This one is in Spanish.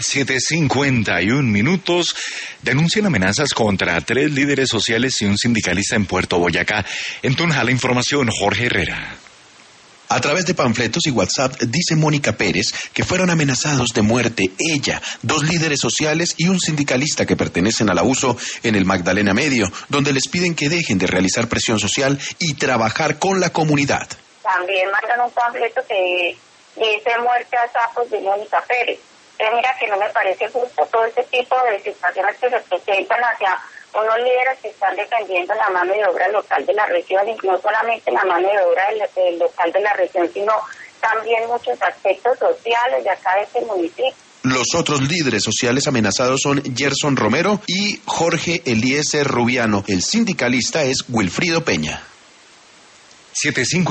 7:51. Denuncian amenazas contra 3 líderes sociales y un sindicalista en Puerto Boyacá. En Tunja, la información, Jorge Herrera. A través de panfletos y WhatsApp dice Mónica Pérez que fueron amenazados de muerte ella, 2 líderes sociales y un sindicalista que pertenecen al abuso en el Magdalena Medio, donde les piden que dejen de realizar presión social y trabajar con la comunidad. También mandan un panfleto que dice muerte a sapos de Mónica Pérez. Mira que no me parece justo todo este tipo de situaciones que se presentan hacia unos líderes que están defendiendo la mano de obra local de la región, y no solamente la mano de obra del local de la región, sino también muchos aspectos sociales de acá de este municipio. Los otros líderes sociales amenazados son Gerson Romero y Jorge Eliezer Rubiano. El sindicalista es Wilfrido Peña. 7:50.